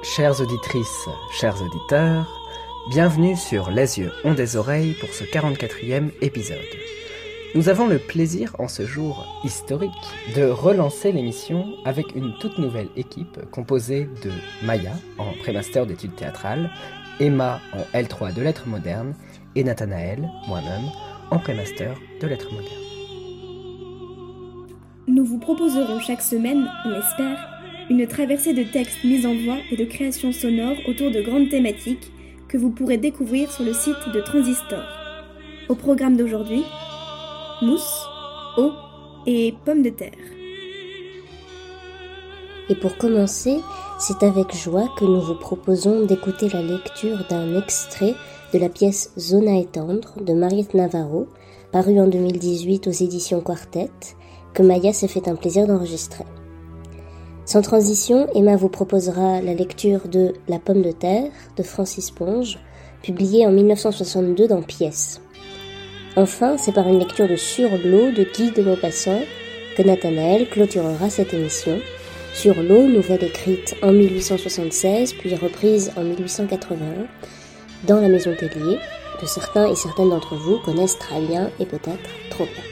Chères auditrices, chers auditeurs, bienvenue sur Les yeux ont des oreilles pour ce 44e épisode. Nous avons le plaisir en ce jour historique de relancer l'émission avec une toute nouvelle équipe composée de Maya en prémaster d'études théâtrales, Emma en L3 de lettres modernes et Nathanaël, moi-même, en prémaster de lettres modernes. Nous vous proposerons chaque semaine, on l'espère, une traversée de textes mis en voix et de créations sonores autour de grandes thématiques que vous pourrez découvrir sur le site de Transistor. Au programme d'aujourd'hui, mousse, eau et pommes de terre. Et pour commencer, c'est avec joie que nous vous proposons d'écouter la lecture d'un extrait de la pièce Zona et tendre de Mariette Navarro, parue en 2018 aux éditions Quartet, que Maya s'est fait un plaisir d'enregistrer. Sans transition, Emma vous proposera la lecture de La pomme de terre de Francis Ponge, publiée en 1962 dans Pièces. Enfin, c'est par une lecture de Sur l'eau de Guy de Maupassant que Nathanaël clôturera cette émission. Sur l'eau, nouvelle écrite en 1876 puis reprise en 1881 dans la Maison Tellier, que certains et certaines d'entre vous connaissent très bien et peut-être trop bien.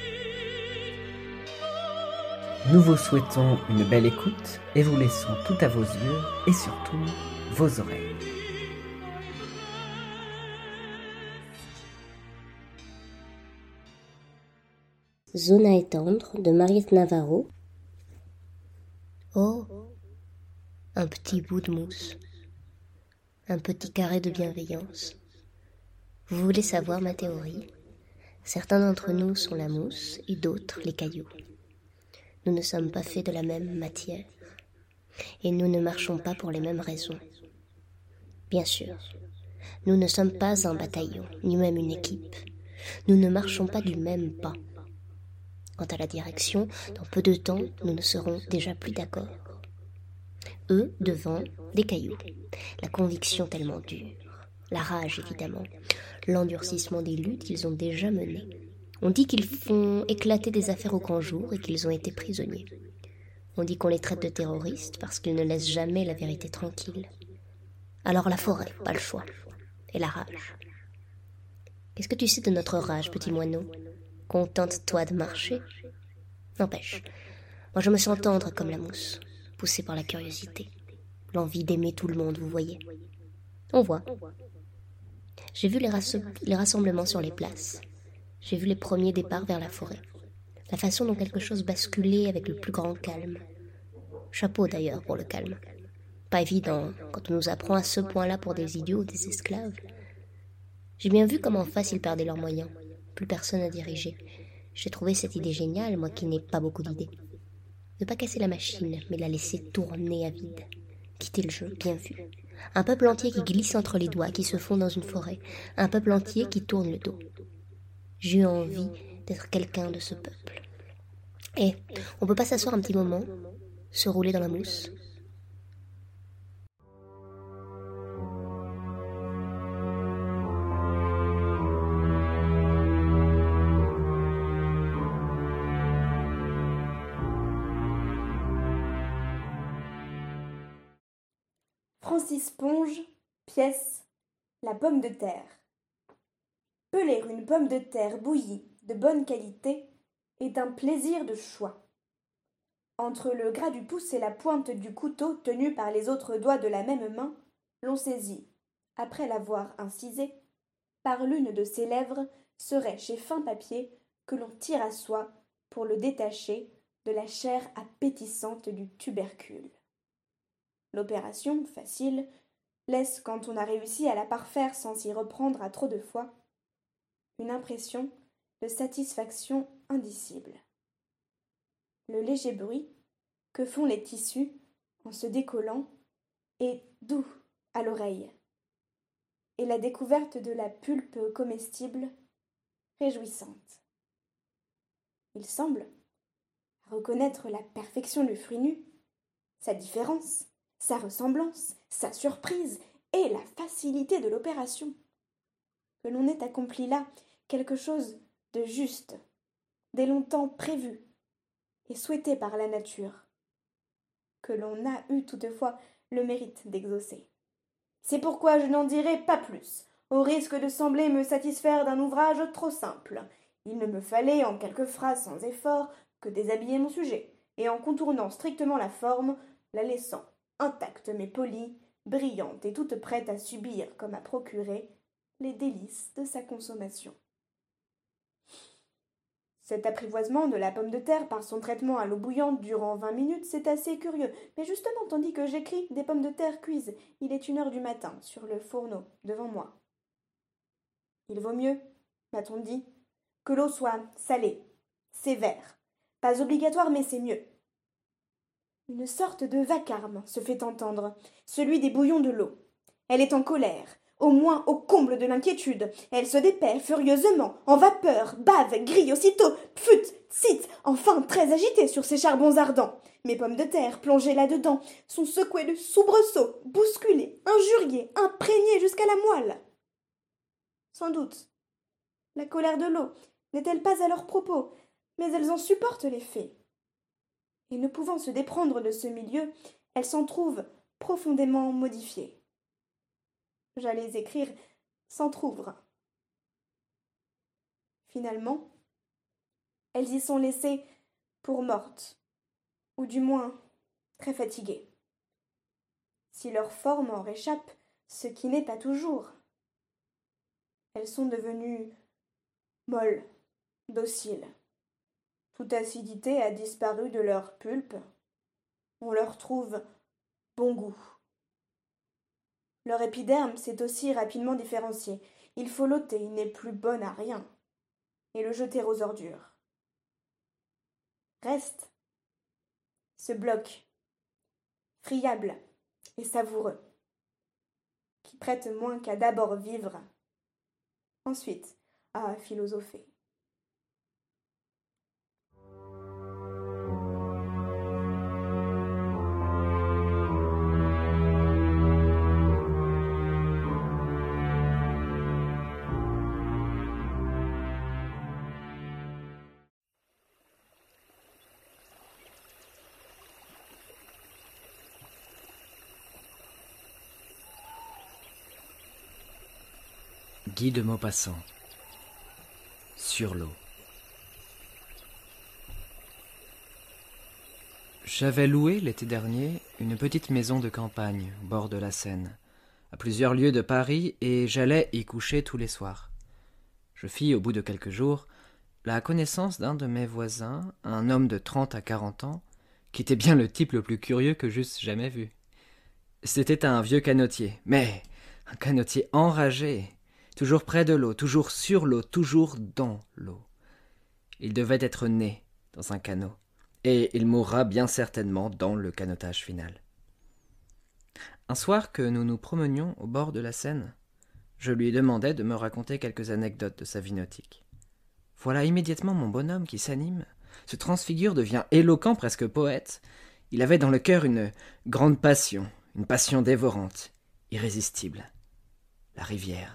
Nous vous souhaitons une belle écoute et vous laissons tout à vos yeux et surtout vos oreilles. Zona et tendre de Mariette Navarro. Oh, un petit bout de mousse, un petit carré de bienveillance. Vous voulez savoir ma théorie? Certains d'entre nous sont la mousse et d'autres les cailloux. Nous ne sommes pas faits de la même matière et nous ne marchons pas pour les mêmes raisons. Bien sûr, nous ne sommes pas un bataillon, ni même une équipe. Nous ne marchons pas du même pas. Quant à la direction, dans peu de temps, nous ne serons déjà plus d'accord. Eux, devant, des cailloux. La conviction tellement dure. La rage, évidemment. L'endurcissement des luttes qu'ils ont déjà menées. On dit qu'ils font éclater des affaires au grand jour et qu'ils ont été prisonniers. On dit qu'on les traite de terroristes parce qu'ils ne laissent jamais la vérité tranquille. Alors la forêt, pas le choix. Et la rage. Qu'est-ce que tu sais de notre rage, petit moineau? Contente-toi de marcher. N'empêche, moi je me sens tendre comme la mousse, poussée par la curiosité. L'envie d'aimer tout le monde, vous voyez. On voit. J'ai vu les rassemblements sur les places. J'ai vu les premiers départs vers la forêt. La façon dont quelque chose basculait avec le plus grand calme. Chapeau d'ailleurs pour le calme. Pas évident quand on nous apprend à ce point-là pour des idiots ou des esclaves. J'ai bien vu comment en face ils perdaient leurs moyens. Plus personne à diriger. J'ai trouvé cette idée géniale, moi qui n'ai pas beaucoup d'idées. Ne pas casser la machine, mais la laisser tourner à vide. Quitter le jeu, bien vu. Un peuple entier qui glisse entre les doigts, qui se fond dans une forêt. Un peuple entier qui tourne le dos. J'ai eu envie d'être quelqu'un de ce peuple. Et on peut pas s'asseoir un petit moment, se rouler dans la mousse? Francis Ponge, pièce La pomme de terre. Peler une pomme de terre bouillie de bonne qualité est un plaisir de choix. Entre le gras du pouce et la pointe du couteau tenu par les autres doigts de la même main, l'on saisit, après l'avoir incisé, par l'une de ses lèvres ce rêche et fin papier que l'on tire à soi pour le détacher de la chair appétissante du tubercule. L'opération, facile, laisse, quand on a réussi à la parfaire sans s'y reprendre à trop de fois, une impression de satisfaction indicible. Le léger bruit que font les tissus en se décollant est doux à l'oreille, et la découverte de la pulpe comestible réjouissante. Il semble, à reconnaître la perfection du fruit nu, sa différence, sa ressemblance, sa surprise et la facilité de l'opération, que l'on ait accompli là quelque chose de juste, dès longtemps prévu et souhaité par la nature, que l'on a eu toutefois le mérite d'exaucer. C'est pourquoi je n'en dirai pas plus, au risque de sembler me satisfaire d'un ouvrage trop simple. Il ne me fallait, en quelques phrases sans effort, que déshabiller mon sujet, et en contournant strictement la forme, la laissant intacte mais polie, brillante et toute prête à subir comme à procurer les délices de sa consommation. Cet apprivoisement de la pomme de terre par son traitement à l'eau bouillante durant 20 minutes, c'est assez curieux. Mais justement, tandis que j'écris, des pommes de terre cuisent. Il est 1 heure du matin, sur le fourneau, devant moi. Il vaut mieux, m'a-t-on dit, que l'eau soit salée, sévère. Pas obligatoire, mais c'est mieux. Une sorte de vacarme se fait entendre, celui des bouillons de l'eau. Elle est en colère, au moins au comble de l'inquiétude. Elle se dépaît furieusement, en vapeur, bave, grille aussitôt, pfute, cite, enfin très agitée sur ses charbons ardents. Mes pommes de terre, plongées là-dedans, sont secouées de soubresauts, bousculées, injuriées, imprégnées jusqu'à la moelle. Sans doute. La colère de l'eau n'est-elle pas à leur propos, mais elles en supportent l'effet. Et ne pouvant se déprendre de ce milieu, elles s'en trouvent profondément modifiées. J'allais écrire s'entr'ouvrent. Finalement, elles y sont laissées pour mortes, ou du moins très fatiguées. Si leur forme en réchappe, ce qui n'est pas toujours, elles sont devenues molles, dociles. Toute acidité a disparu de leur pulpe. On leur trouve bon goût. Leur épiderme s'est aussi rapidement différencié. Il faut l'ôter, il n'est plus bon à rien, et le jeter aux ordures. Reste ce bloc, friable et savoureux, qui prête moins qu'à d'abord vivre, ensuite à philosopher. Guy de Maupassant. Sur l'eau. J'avais loué l'été dernier une petite maison de campagne au bord de la Seine, à plusieurs lieues de Paris, et j'allais y coucher tous les soirs. Je fis, au bout de quelques jours, la connaissance d'un de mes voisins, un homme de 30 à 40 ans, qui était bien le type le plus curieux que j'eusse jamais vu. C'était un vieux canotier, mais un canotier enragé, toujours près de l'eau, toujours sur l'eau, toujours dans l'eau. Il devait être né dans un canot, et il mourra bien certainement dans le canotage final. Un soir que nous nous promenions au bord de la Seine, je lui demandai de me raconter quelques anecdotes de sa vie nautique. Voilà immédiatement mon bonhomme qui s'anime, se transfigure, devient éloquent, presque poète. Il avait dans le cœur une grande passion, une passion dévorante, irrésistible. La rivière.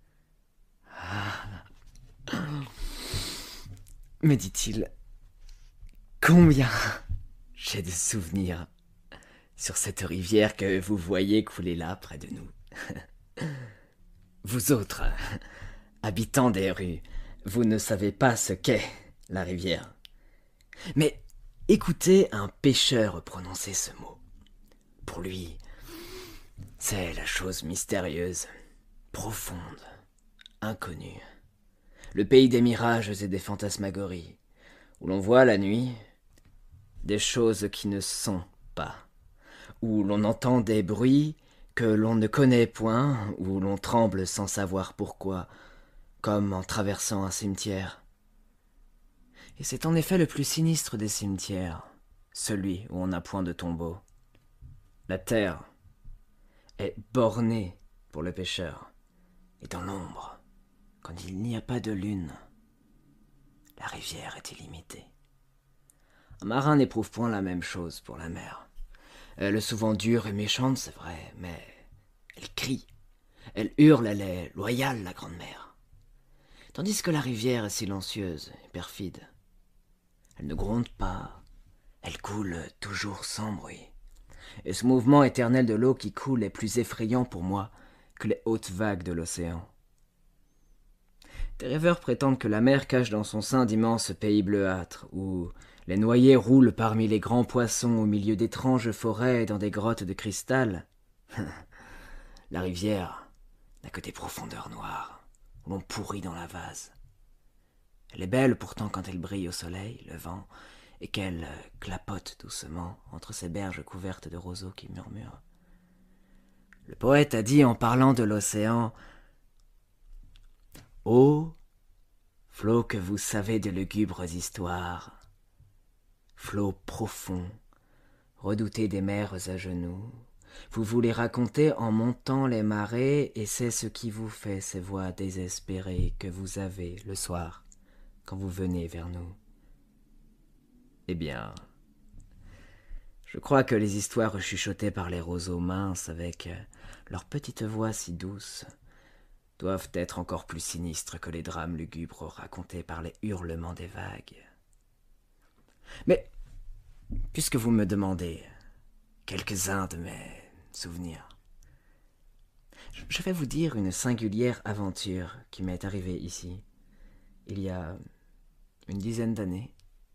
Mais dit-il, combien j'ai de souvenirs sur cette rivière que vous voyez couler là près de nous. Vous autres, habitants des rues, vous ne savez pas ce qu'est la rivière. Mais écoutez un pêcheur prononcer ce mot. Pour lui, c'est la chose mystérieuse, profonde, inconnue. Le pays des mirages et des fantasmagories, où l'on voit la nuit des choses qui ne sont pas, où l'on entend des bruits que l'on ne connaît point, où l'on tremble sans savoir pourquoi, comme en traversant un cimetière. Et c'est en effet le plus sinistre des cimetières, celui où on n'a point de tombeau. La terre est bornée pour le pêcheur, et dans l'ombre, quand il n'y a pas de lune, la rivière est illimitée. Un marin n'éprouve point la même chose pour la mer. Elle est souvent dure et méchante, c'est vrai, mais elle crie, elle hurle, elle est loyale, la grande mer. Tandis que la rivière est silencieuse et perfide. Elle ne gronde pas, elle coule toujours sans bruit. et ce mouvement éternel de l'eau qui coule est plus effrayant pour moi que les hautes vagues de l'océan. Des rêveurs prétendent que la mer cache dans son sein d'immenses pays bleuâtres, où les noyés roulent parmi les grands poissons au milieu d'étranges forêts dans des grottes de cristal. La rivière n'a que des profondeurs noires, où l'on pourrit dans la vase. Elle est belle pourtant quand elle brille au soleil, levant, et qu'elle clapote doucement entre ces berges couvertes de roseaux qui murmurent. Le poète a dit en parlant de l'océan « Ô flot que vous savez de lugubres histoires, flot profond, redouté des mers à genoux, vous vous les racontez en montant les marées, et c'est ce qui vous fait ces voix désespérées que vous avez le soir quand vous venez vers nous. Eh bien, je crois que les histoires chuchotées par les roseaux minces avec leur petite voix si douce doivent être encore plus sinistres que les drames lugubres racontés par les hurlements des vagues. Mais, puisque vous me demandez quelques-uns de mes souvenirs, je vais vous dire une singulière aventure qui m'est arrivée ici, il y a une dizaine d'années.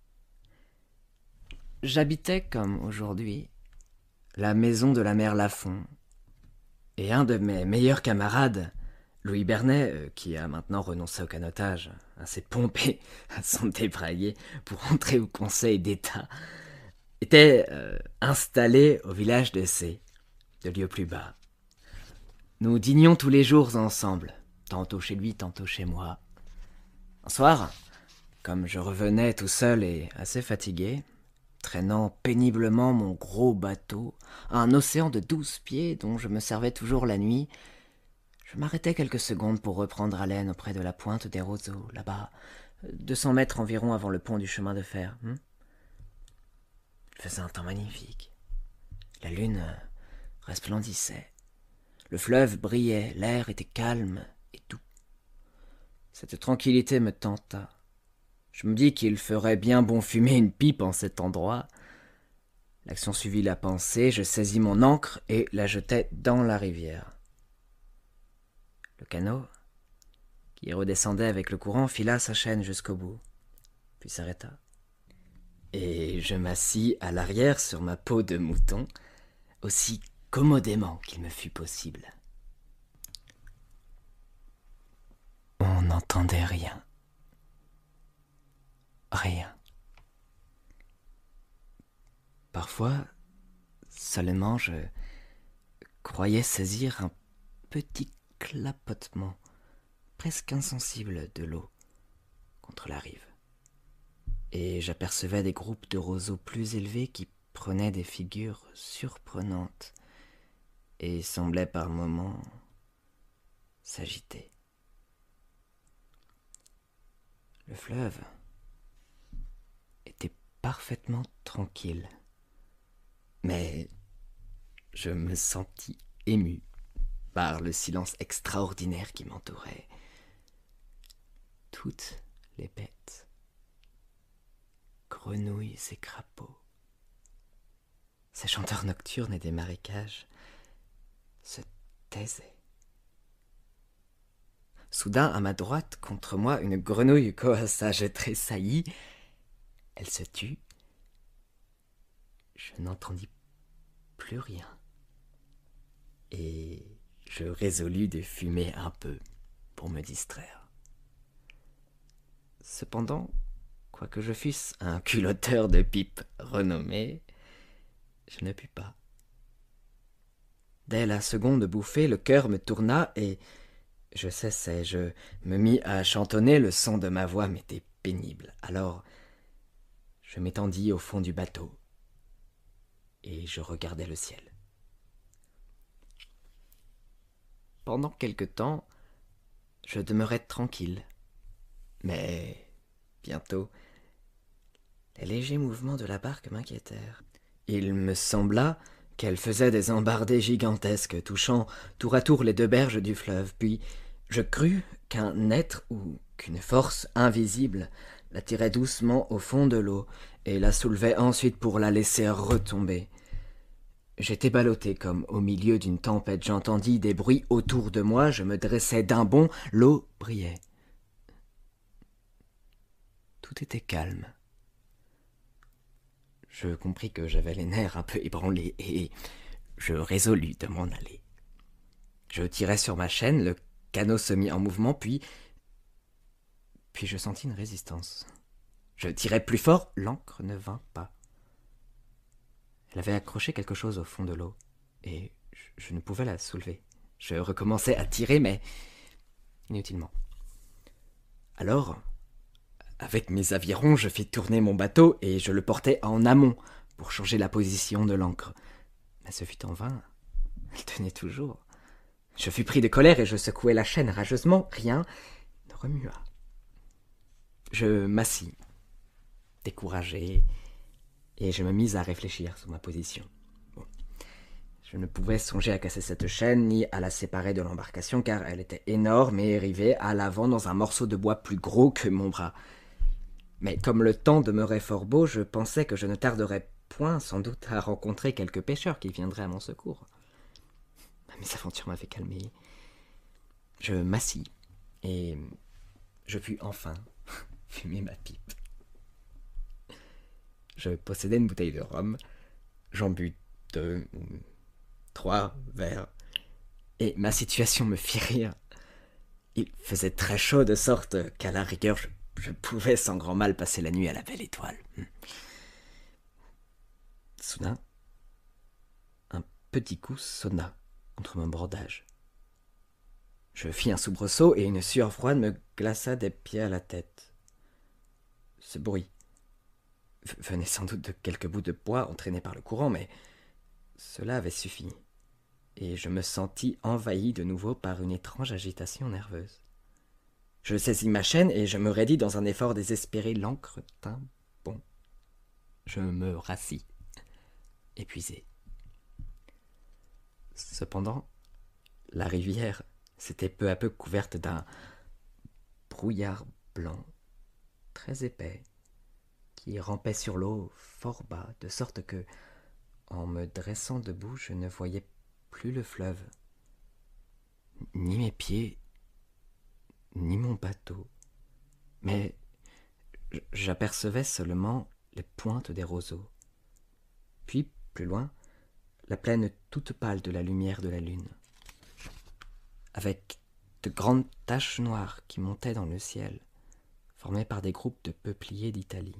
J'habitais, comme aujourd'hui, la maison de la mère Lafont, et un de mes meilleurs camarades, Louis Bernet, qui a maintenant renoncé au canotage, assez pompé à son débraillé pour entrer au Conseil d'État, était installé au village de C, de lieu plus bas. Nous dînions tous les jours ensemble, tantôt chez lui, tantôt chez moi. Un soir, comme je revenais tout seul et assez fatigué, traînant péniblement mon gros bateau à un océan de 12 pieds dont je me servais toujours la nuit, je m'arrêtais quelques secondes pour reprendre haleine auprès de la pointe des roseaux, là-bas, 200 mètres environ avant le pont du chemin de fer. Il faisait un temps magnifique. La lune resplendissait. Le fleuve brillait, l'air était calme et doux. Cette tranquillité me tenta. Je me dis qu'il ferait bien bon fumer une pipe en cet endroit. L'action suivit la pensée, je saisis mon ancre et la jetai dans la rivière. Le canot, qui redescendait avec le courant, fila sa chaîne jusqu'au bout, puis s'arrêta. Et je m'assis à l'arrière sur ma peau de mouton, aussi commodément qu'il me fut possible. On n'entendait rien. Rien. Parfois, seulement, je croyais saisir un petit clapotement, presque insensible, de l'eau contre la rive. Et j'apercevais des groupes de roseaux plus élevés qui prenaient des figures surprenantes et semblaient par moments s'agiter. Le fleuve était parfaitement tranquille, mais je me sentis ému par le silence extraordinaire qui m'entourait. Toutes les bêtes, grenouilles et crapauds, ces chanteurs nocturnes et des marécages, se taisaient. Soudain, à ma droite, contre moi, une grenouille coassa. Je tressaillis. Elle se tut. Je n'entendis plus rien. Et je résolus de fumer un peu pour me distraire. Cependant, quoique je fusse un culotteur de pipe renommé, je ne pus pas. Dès la seconde bouffée, le cœur me tourna et je cessai. Je me mis à chantonner, le son de ma voix m'était pénible. Alors, je m'étendis au fond du bateau et je regardais le ciel. Pendant quelque temps, je demeurai tranquille, mais bientôt, les légers mouvements de la barque m'inquiétèrent. Il me sembla qu'elle faisait des embardées gigantesques, touchant tour à tour les deux berges du fleuve, puis je crus qu'un être ou qu'une force invisible la tirait doucement au fond de l'eau et la soulevait ensuite pour la laisser retomber. J'étais ballotté comme au milieu d'une tempête. J'entendis des bruits autour de moi. Je me dressai d'un bond. L'eau brillait. Tout était calme. Je compris que j'avais les nerfs un peu ébranlés et je résolus de m'en aller. Je tirai sur ma chaîne, le canot se mit en mouvement, puis je sentis une résistance. Je tirai plus fort, l'ancre ne vint pas. Elle avait accroché quelque chose au fond de l'eau, et je ne pouvais la soulever. Je recommençai à tirer, mais inutilement. Alors, avec mes avirons, je fis tourner mon bateau, et je le portai en amont pour changer la position de l'ancre. Mais ce fut en vain. Elle tenait toujours. Je fus pris de colère et je secouai la chaîne rageusement. Rien ne remua. Je m'assis, découragé, et je me mis à réfléchir sur ma position. Bon. Je ne pouvais songer à casser cette chaîne, ni à la séparer de l'embarcation, car elle était énorme et rivée à l'avant dans un morceau de bois plus gros que mon bras. Mais comme le temps demeurait fort beau, je pensais que je ne tarderais point, sans doute, à rencontrer quelques pêcheurs qui viendraient à mon secours. Ma mésaventure m'avait calmé. Je m'assis, et je pus enfin fumer ma pipe. Je possédais une bouteille de rhum, j'en bus 2 ou 3 verres, et ma situation me fit rire. Il faisait très chaud, de sorte qu'à la rigueur, je pouvais sans grand mal passer la nuit à la belle étoile. Soudain, un petit coup sonna contre mon bordage. Je fis un soubresaut et une sueur froide me glaça des pieds à la tête. Ce bruit venait sans doute de quelques bouts de bois entraînés par le courant, mais cela avait suffi, et je me sentis envahi de nouveau par une étrange agitation nerveuse. Je saisis ma chaîne et je me raidis dans un effort désespéré. L'ancre tint bon. Je me rassis, épuisé. Cependant, la rivière s'était peu à peu couverte d'un brouillard blanc, très épais, qui rampait sur l'eau fort bas, de sorte que, en me dressant debout, je ne voyais plus le fleuve, ni mes pieds, ni mon bateau, mais j'apercevais seulement les pointes des roseaux. Puis, plus loin, la plaine toute pâle de la lumière de la lune, avec de grandes taches noires qui montaient dans le ciel, formées par des groupes de peupliers d'Italie.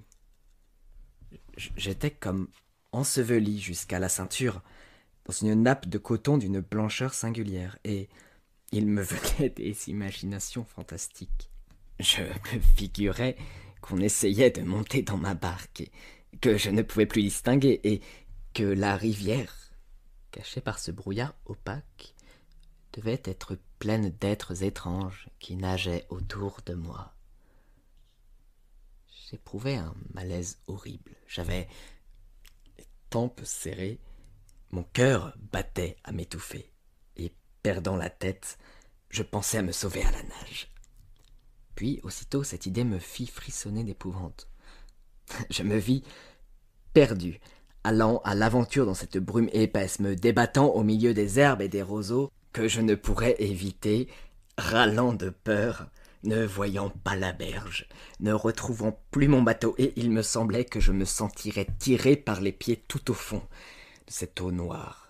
J'étais comme enseveli jusqu'à la ceinture dans une nappe de coton d'une blancheur singulière, et il me venait des imaginations fantastiques. Je me figurais qu'on essayait de monter dans ma barque, et que je ne pouvais plus distinguer, et que la rivière, cachée par ce brouillard opaque, devait être pleine d'êtres étranges qui nageaient autour de moi. J'éprouvais un malaise horrible. J'avais les tempes serrées, mon cœur battait à m'étouffer, et perdant la tête, je pensais à me sauver à la nage. Puis, aussitôt, cette idée me fit frissonner d'épouvante. Je me vis perdu, allant à l'aventure dans cette brume épaisse, me débattant au milieu des herbes et des roseaux que je ne pourrais éviter, râlant de peur, ne voyant pas la berge, ne retrouvant plus mon bateau, et il me semblait que je me sentirais tiré par les pieds tout au fond de cette eau noire.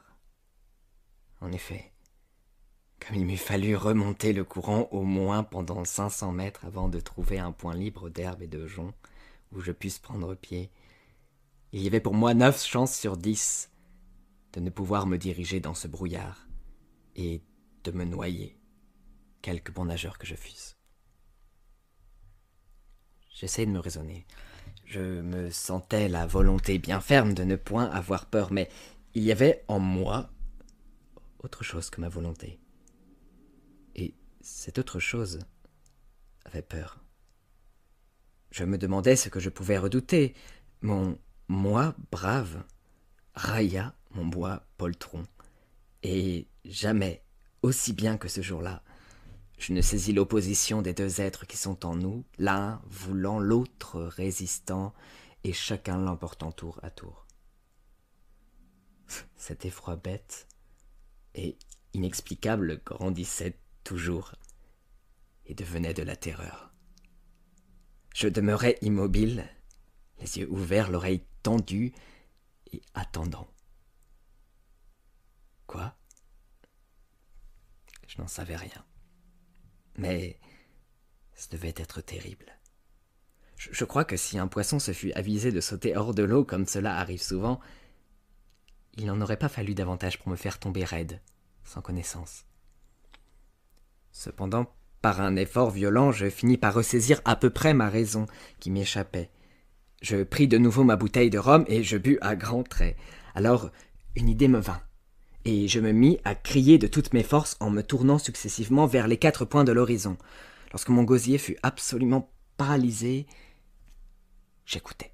En effet, comme il m'eût fallu remonter le courant au moins pendant 500 mètres avant de trouver un point libre d'herbe et de joncs où je puisse prendre pied, il y avait pour moi 9 chances sur 10 de ne pouvoir me diriger dans ce brouillard et de me noyer, quelque bon nageur que je fusse. J'essayais de me raisonner. Je me sentais la volonté bien ferme de ne point avoir peur, mais il y avait en moi autre chose que ma volonté. Et cette autre chose avait peur. Je me demandais ce que je pouvais redouter. Mon moi brave railla mon bois poltron, et jamais, aussi bien que ce jour-là, je ne saisis l'opposition des deux êtres qui sont en nous, l'un voulant, l'autre résistant, et chacun l'emportant tour à tour. Cet effroi bête et inexplicable grandissait toujours et devenait de la terreur. Je demeurais immobile, les yeux ouverts, l'oreille tendue et attendant. Quoi ? Je n'en savais rien. Mais ça devait être terrible. Je crois que si un poisson se fût avisé de sauter hors de l'eau comme cela arrive souvent, il n'en aurait pas fallu davantage pour me faire tomber raide, sans connaissance. Cependant, par un effort violent, je finis par ressaisir à peu près ma raison qui m'échappait. Je pris de nouveau ma bouteille de rhum et je bus à grands traits. Alors, une idée me vint, et je me mis à crier de toutes mes forces en me tournant successivement vers les 4 points de l'horizon. Lorsque mon gosier fut absolument paralysé, j'écoutais.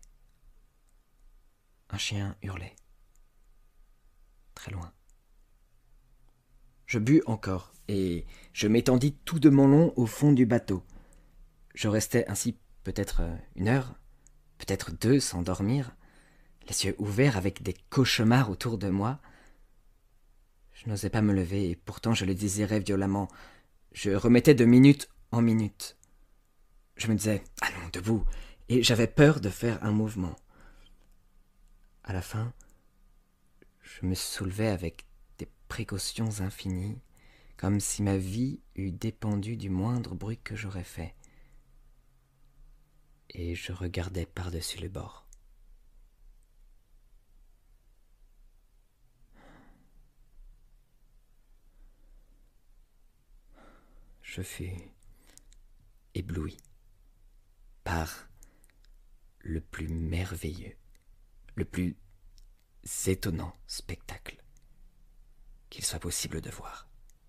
Un chien hurlait. Très loin. Je bus encore, et je m'étendis tout de mon long au fond du bateau. Je restais ainsi peut-être 1 heure, peut-être 2 sans dormir, les yeux ouverts avec des cauchemars autour de moi. Je n'osais pas me lever, et pourtant je le désirais violemment. Je remettais de minute en minute. Je me disais « Allons, debout !» et j'avais peur de faire un mouvement. À la fin, je me soulevais avec des précautions infinies, comme si ma vie eût dépendu du moindre bruit que j'aurais fait. Et je regardais par-dessus le bord. Je fus ébloui par le plus merveilleux, le plus étonnant spectacle qu'il soit possible de voir.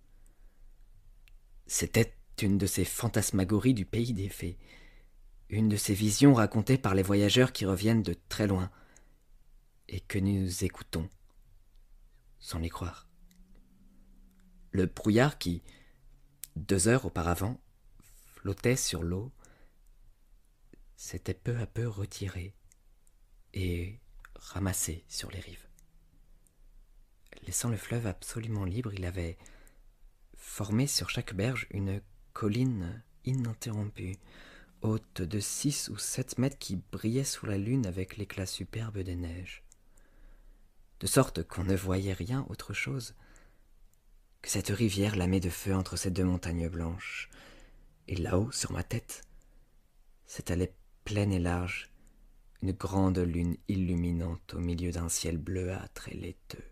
C'était une de ces fantasmagories du pays des fées, une de ces visions racontées par les voyageurs qui reviennent de très loin et que nous écoutons sans les croire. Le brouillard qui, 2 heures auparavant, flottait sur l'eau, s'était peu à peu retiré et ramassé sur les rives. Laissant le fleuve absolument libre, il avait formé sur chaque berge une colline ininterrompue, haute de 6 ou 7 mètres qui brillait sous la lune avec l'éclat superbe des neiges, de sorte qu'on ne voyait rien autre chose que cette rivière lamée de feu entre ces 2 montagnes blanches, et là-haut, sur ma tête, s'étalait pleine et large une grande lune illuminante au milieu d'un ciel bleuâtre et laiteux.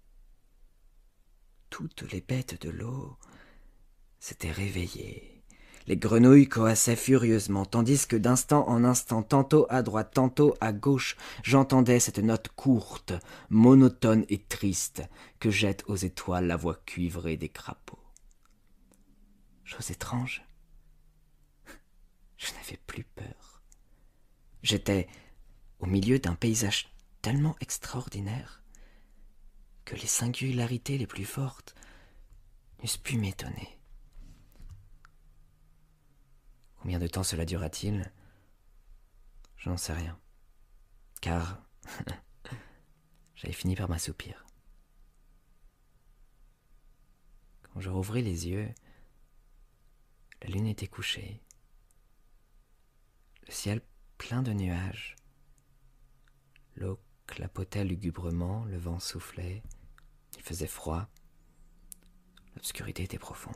Toutes les bêtes de l'eau s'étaient réveillées. Les grenouilles coassaient furieusement, tandis que d'instant en instant, tantôt à droite, tantôt à gauche, j'entendais cette note courte, monotone et triste que jette aux étoiles la voix cuivrée des crapauds. Chose étrange, je n'avais plus peur. J'étais au milieu d'un paysage tellement extraordinaire que les singularités les plus fortes n'eussent pu m'étonner. Combien de temps cela dura-t-il ? Je n'en sais rien, car j'avais fini par m'assoupir. Quand je rouvris les yeux, la lune était couchée, le ciel plein de nuages, l'eau clapotait lugubrement, le vent soufflait, il faisait froid, l'obscurité était profonde.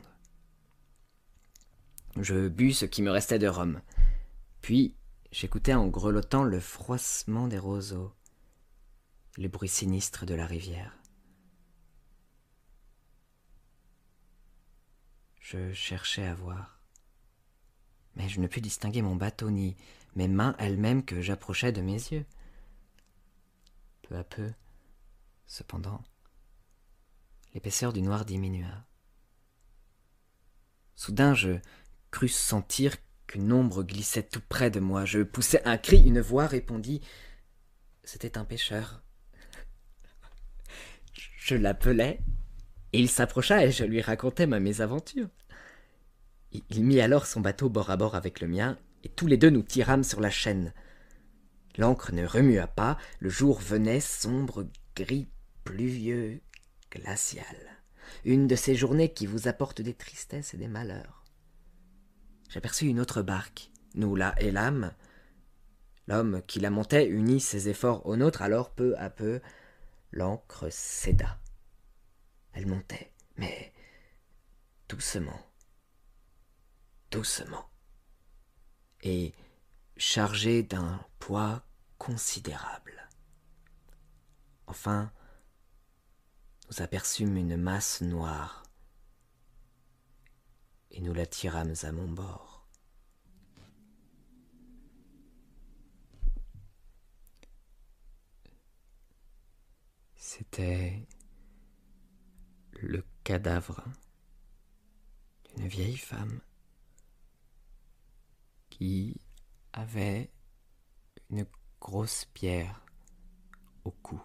Je bus ce qui me restait de rhum, puis j'écoutais en grelottant le froissement des roseaux, le bruit sinistre de la rivière. Je cherchais à voir, mais je ne pus distinguer mon bateau ni mes mains elles-mêmes que j'approchais de mes yeux. Peu à peu, cependant, l'épaisseur du noir diminua. Soudain, je crus sentir qu'une ombre glissait tout près de moi. Je poussai un cri, une voix répondit. C'était un pêcheur. Je l'appelai, et il s'approcha et je lui racontai ma mésaventure. Il mit alors son bateau bord à bord avec le mien, et tous les 2 nous tirâmes sur la chaîne. L'ancre ne remua pas, le jour venait sombre, gris, pluvieux, glacial. Une de ces journées qui vous apportent des tristesses et des malheurs. J'aperçus une autre barque. Nous la hélâmes. L'homme qui la montait unit ses efforts aux nôtres, alors peu à peu, l'ancre céda. Elle montait, mais doucement, doucement, et chargée d'un poids considérable. Enfin, nous aperçûmes une masse noire, et nous la tirâmes à mon bord. C'était le cadavre d'une vieille femme qui avait une grosse pierre au cou.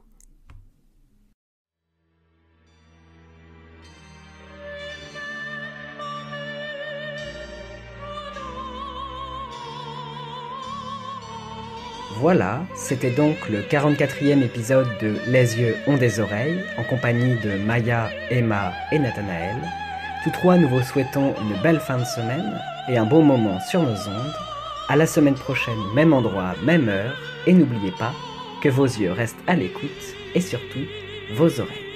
Voilà, c'était donc le 44e épisode de Les yeux ont des oreilles, en compagnie de Maya, Emma et Nathanaël. Tous trois, nous vous souhaitons une belle fin de semaine et un bon moment sur nos ondes. À la semaine prochaine, même endroit, même heure, et n'oubliez pas que vos yeux restent à l'écoute et surtout vos oreilles.